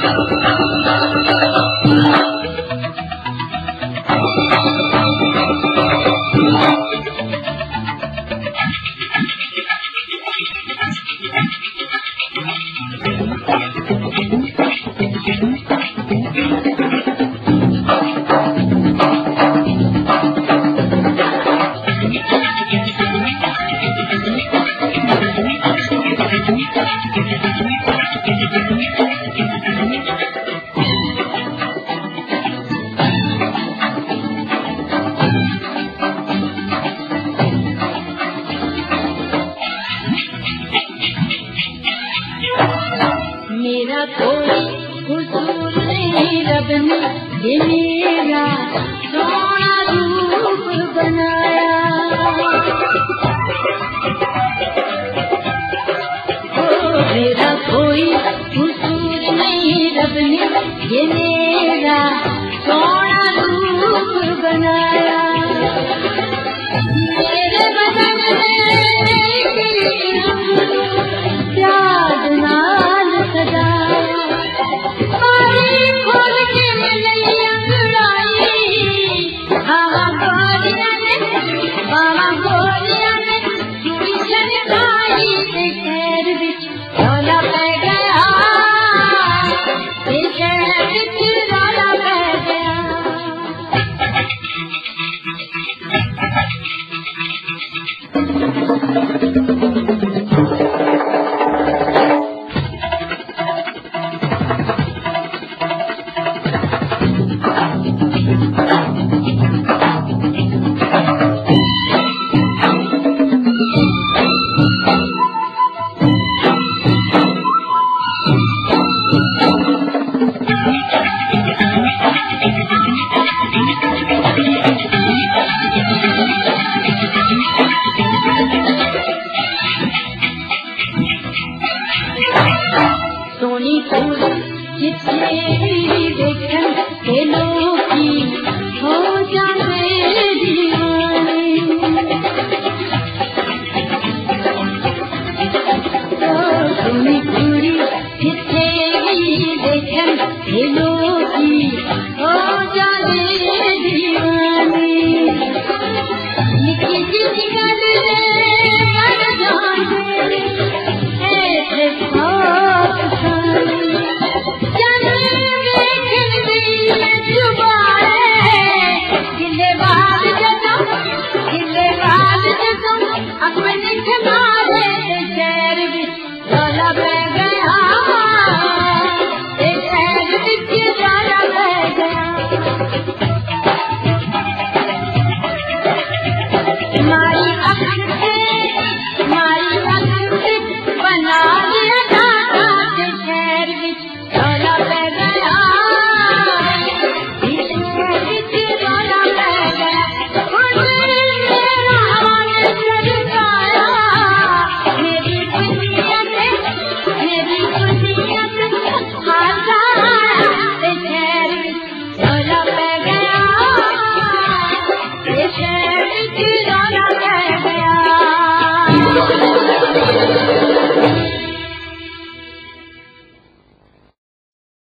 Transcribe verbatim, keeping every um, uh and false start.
मेरा कोई हुजूर नहीं रब ने ये मेरा सोना रूप बनाया। ओ मेरा कोई हुजूर नहीं रब ने ये मेरा सोना रूप बनाया। मेरे बदन में प्यार नाल सजाया। पानी खोल के मैंने अंगड़ाई हवा बोलिया ने बाबा बोलिया ने किशन खाई ते खैर बिच रौला पै गया। ते खैर बिच रौला पै गया। सोनी फूल जितने देखन के लोगी हो जाते दीवाने। सोनी फूल जितने देखन के लोगी हो जाते दीवाने। निकी निकी गल कर जाने ऐसे अपने खमारे शहर विच रौला पै गया। शहर विच रौला पै गया। मारी अख से मारी अख से बना लिया दादा शहर विच रौला पै गया। शहर विच रौला पै गया। Thank you.